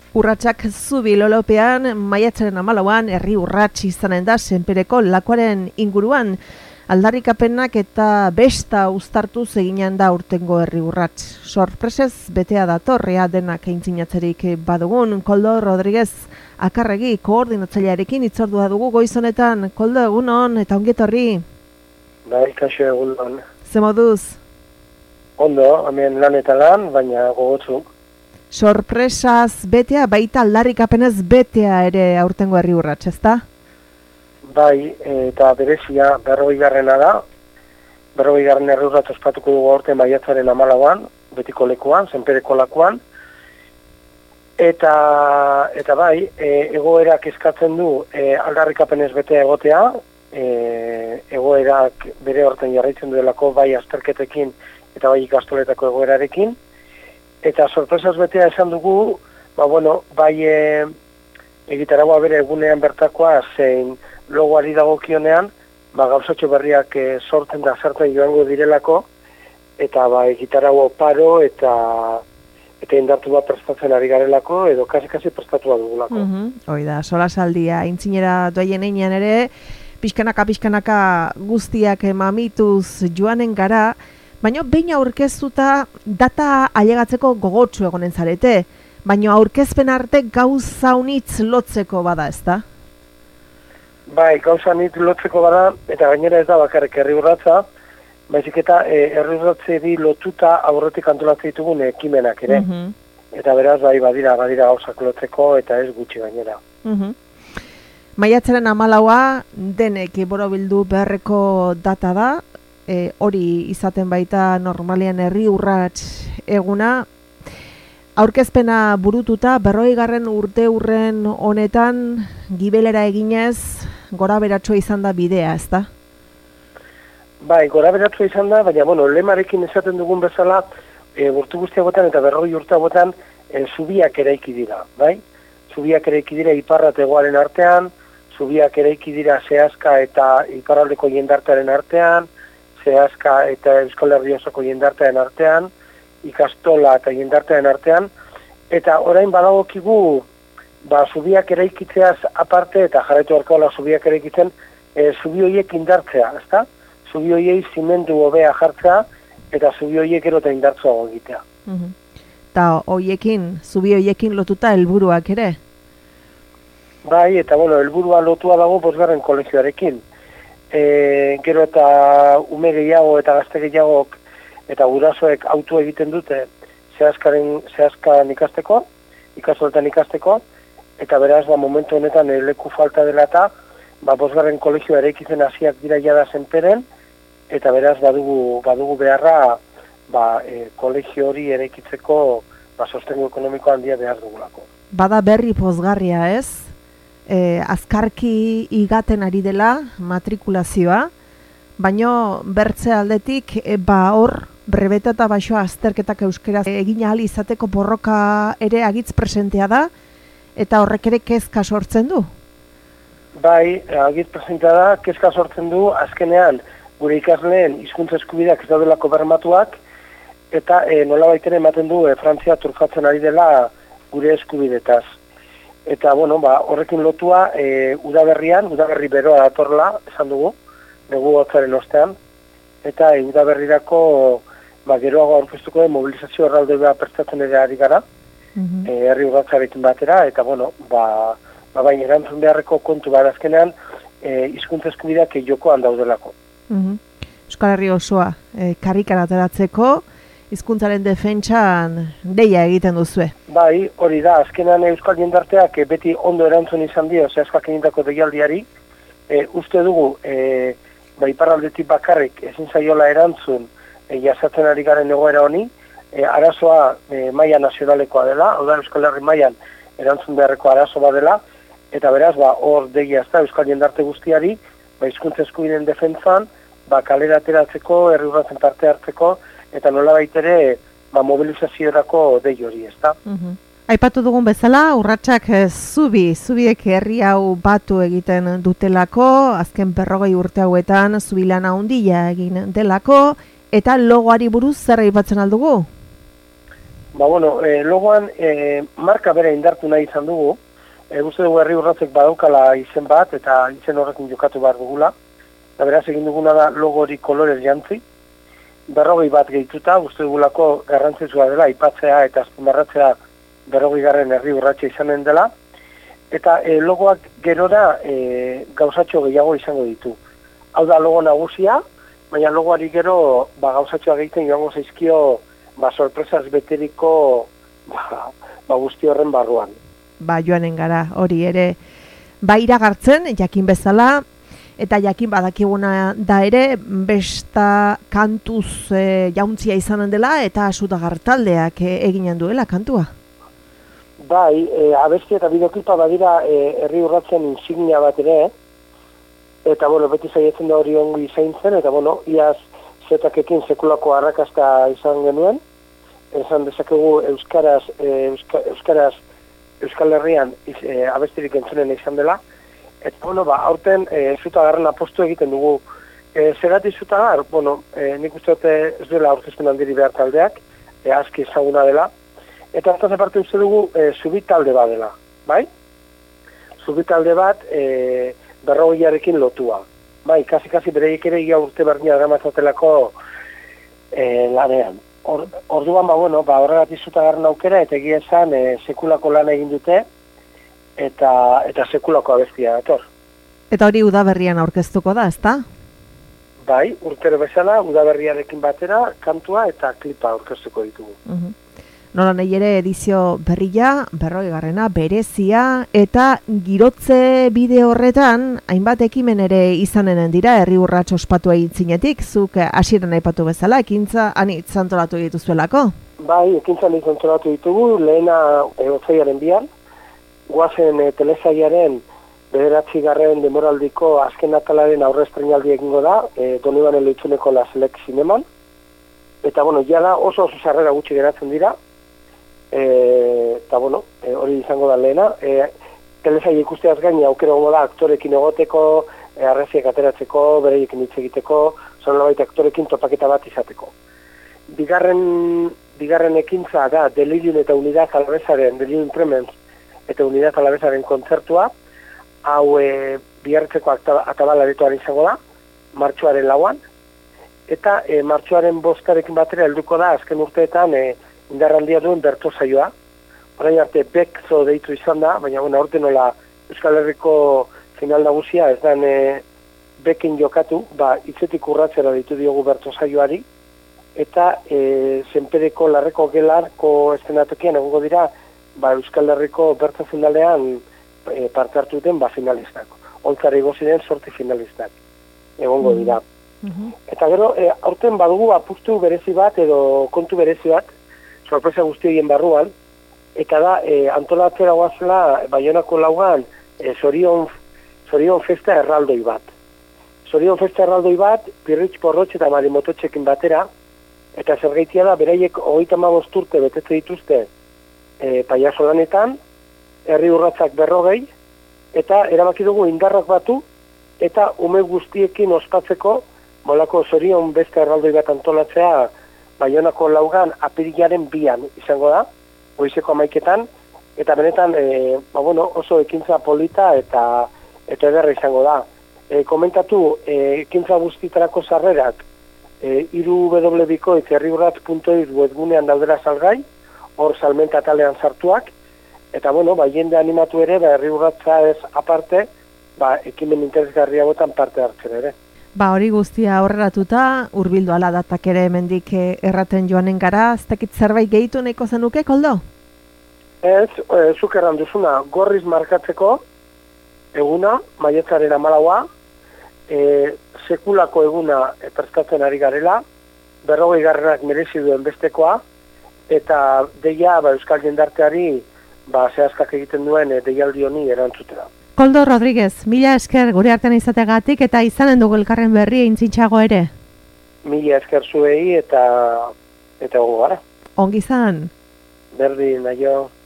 Urratsak zubi lolopean, maiatzaren 14an herri urrats izanen da Senpereko lakuaren inguruan. Aldarrikapenak eta besta uztartuz eginan da urtengo herri urrats. Sorpresez betea datorrea denak aintzinatzerik badugun. Koldo Rodriguez Akarregi koordinatzailearekin hitzordua dugu goiz honetan. Koldo, egunon eta ongetorri. Bai, kaixo egunon. Ze moduz? Ondo, hemen lan eta lan, baina gogotzu. Sorpresaz betea, baita aldarrikapenez betea ere aurtengo herri urrats, ezta? Bai, eta berezia 40garrena da. 40garren herri urrats ospatuko dugu aurten maiatzaren 14an, betiko lekuan, Senpereko lakuan. Eta bai, egoerak eskatzen du aldarrikapenez betea egotea, egoerak bere horten jarraitzen duelako bai azterketekin eta bai ikastoletako egoerarekin. Eta sorpresaz betea esan dugu, bai egitaragua bere egunean bertakoa zein logoari dagokionean, gauzatxo berriak sortzen da zertzen joango direlako, eta egitaragua paro eta indartu bat prestatzen ari garelako, edo kasi prestatu bat dugulako. Hoi da, solasaldia, intzinera doaien einean ere, pixkanaka guztiak mamituz joanen gara, baina behin aurkeztuta data ailegatzeko gogotsu egonen zarete, baina aurkezpen arte gauza unitz lotzeko bada, ezta? Bai, gauza unitz lotzeko bada, eta gainera ez da bakarrik herri urratsa, baizik eta herri urratseri lotuta aurretik antolatzen ditugun ekimenak ere. Eta beraz, badira gauzak lotzeko eta ez gutxi gainera. Maiatzaren 14a denek borobildu beharreko data da, hori izaten baita normalean herri urrats eguna. Aurkezpena burututa 40garren urteurren honetan gibelera eginez gora beratsua izan da bidea, ezta? Bai, gora beratsua izan da, baina lemarekin esaten dugun bezala urte guztiagotan eta 40 urteagotan zubiak eraiki dira, bai? Zubiak eraiki dira iparra eta hegoaren artean, zubiak eraiki dira Zehazka eta iparraldeko jendartearen artean, Zehazka eta Euskal Herri osoko jendartearen artean, ikastola eta jendartearen artean, eta orain badagokigu zubiak eraikitzeaz aparte eta jarraitu arkola zubiak eraikitzen, zubi horiek indartzea, ezta? Zubi horiei zimendu hobea jartzea eta zubi horiek gero eta indartzuago egitea. Eta zubi horiekin lotuta helburuak ere? Bai, eta helburua lotua dago 5. kolegioarekin. Gero eta ume gehiago eta gazte gehiagok eta gurasoek autu egiten dute Zehazkan ikasteko, ikastoletan ikasteko, eta beraz momentu honetan leku falta dela eta 5. kolegioa eraikitzen hasiak dira jada Senperen, eta beraz badugu beharra kolegio hori eraikitzeko sostengu ekonomiko handia behar dugulako. Bada berri pozgarria, ez? Azkarki igaten ari dela matrikulazioa, baino bertze aldetik hor brebeta eta baixoa azterketak euskeraz egin ahal izateko borroka ere agitz presentea da, eta horrek ere kezka sortzen du? Bai, agitz presentea da, kezka sortzen du, azkenean gure ikasleen hizkuntza eskubideak ez daudelako bermatuak, eta nolabait ere ematen du Frantzia turfatzen ari dela gure eskubidetaz. Eta, horrekin lotua, udaberri beroa datorla, esan dugu, negu gotzaren ostean, eta udaberrirako geroago aurkeztuko den mobilizazio erralde beha prestatzen ere ari gara, herri urratsarekin batera, eta, baina erantzun beharreko kontu bat azkenean, hizkuntza eskubideak jokoan daudelako. Euskal Herri osoa, karrikan ateratzeko, hizkuntzaren defentsan deia egiten duzue. Bai, hori da, azkenan Euskal jendarteak beti ondo erantzun izan dio Zehazkak egindako deialdiari, uste dugu, iparraldetik bakarrik ezin zaiola erantzun jasatzen ari garen egoera honi, arazoa maila nazionalekoa dela, hau da Euskal Herri mailan erantzun beharreko arazo bat dela, eta beraz, hor deia ez da Euskal jendarte guztiari, hizkuntza eskubideen defentsan, kalera ateratzeko, herri urratzen parte hartzeko, eta nolabait ere mobilizaziorako dei hori, ezta? Aipatu dugun bezala, urratsak zubiek herri hau batu egiten dutelako, azken 40 urte hauetan zubilana handia egin delako, eta logoari buruz zer aipatzen aldugu? Logoan marka bere indartu nahi izan dugu. Uste dugu Herri Urratzek badaukala izen bat, eta izen horrekin jokatu behar dugula. Eta beraz egin duguna da logo hori kolorez jantzi. 40 bat gehituta, uste dugulako garrantzitsua dela, aipatzea eta azpimarratzea 40. Herri Urratsa izanen dela. Eta logoak gerora gauzatxo gehiago izango ditu. Hau da logo nagusia, baina logoari gero gauzatxoa egiten joango zaizkio sorpresaz beteriko guzti horren barruan. Joanen gara, hori ere, iragartzen, jakin bezala, eta jakin badakiguna da ere, besta kantuz jauntzia izanen dela, eta Asudagar-taldeak eginen duela kantua. Abesti eta bideoklipa badira Herri Urratzen insignia bat ere, eta beti zaietzen da hori ongi zaintzen, eta iaz zetakekin sekulako arrakasta izan genuen, esan dezakegu Euskal Herrian abestirik entzunen izan dela, eta aurten Zutagarren apostu egiten dugu. Zergatik Zutagar? Nik uste dute ez duela aurkezpen handiri behar taldeak, aski ezaguna dela, eta hartaz aparte uste dugu Zubi talde bat dela, bai? Zubi talde bat 40arekin lotua. Kasi bereik ere ia urte berdina dramatzatelako lanean. Orduan, horregatik Zutagarren aukera, eta egia esan sekulako lan egin dute, eta sekulako abestia dator. Eta hori udaberrian aurkeztuko da, ezta? Urtero bezala, udaberriarekin batera, kantua eta klipa aurkeztuko ditugu. Nola nahi ere edizio berria, 40. berezia, eta girotze bide horretan, hainbat ekimen ere izanen dira, Herri Urrats ospatua itzinetik, zuk hasieran aipatu bezala, ekintza anitz antolatu dituzuelako? Ekintza anitz antolatu ditugu, lehena otsaiaren 2, guazen telesaiaren 9. demoraldiko azken atalaren aurreztrenaldi egingo da, Donibane Leitxuneko La Select Zineman, eta jada oso sarrera gutxi geratzen dira, eta hori izango da lehena. Telesai ikusteaz gain aukera gongo da aktorekin egoteko, arreziak ateratzeko, bereiekin hitz egiteko, zonolabait aktorekin topaketa bat izateko. Bigarren ekintza da Delirium eta Unidad Alavesaren, Delirium Tremens eta Unidad Alavesaren kontzertua, hau bihartzeko atabalaretoan izango da, martxoaren 4, eta martxoaren 5 batera helduko da azken urteetan indarrandia duen berto saioa. Orain arte Bekzo deitu izan da, baina aurten nola Euskal Herriko final nagusia ez dan Bekin jokatu, hitzetik urratzera deitu diogu berto saioari, eta Zenpereko Larreko Gelarko eszenatokian egongo dira Euskal Herriko berto finalean parte hartu duten finalistak. Ontzara igo ziren 8 finalistak egongo dira. Eta gero, aurten badugu apustu berezi bat edo kontu berezi bat, sorpresa guzti horien barruan, eta da antolatzera guazela Baionako 4an Zorion Festa erraldoi bat. Zorion Festa erraldoi bat, Pirritx Porrotx eta Marimototxekin batera, eta zergaitia da, beraiek 35 urte betetze dituzte paiazo lanetan, Herri Urratsak 40, eta erabaki dugu indarrak batu, eta ume guztiekin ospatzeko, molako Zorion Festa erraldoi bat antolatzea, Baionako 4an apirilaren 2an izango da, goizeko 11etan, eta benetan oso ekintza polita eta ederra izango da. Komentatu, ekintza guztitarako sarrerak www.herriurrats.es webgunean daudera salgai, hor salmenta talean sartuak, eta jende animatu ere, Herri Urratsa ez aparte, ekimen interesgarriagotan parte hartzen ere. Hori guztia aurreratuta, hurbildu ala datak ere hemendik erraten joanen gara, ez dakit zerbait gehitu nahiko zenuke, Koldo? Ez, zuk erran duzuna, gorriz markatzeko eguna, maiatzaren 14, sekulako eguna prestatzen ari garela, 40 merezi duen bestekoa, eta deia Euskal jendarteari zehazkak egiten duen deialdi honi erantzutera. Koldo Rodríguez, mila esker gure artean izategatik eta izanen dugu elkarren berri eintzintxago ere. Mila esker zuei eta gogo gara. Ongi izan. Berdin, aio.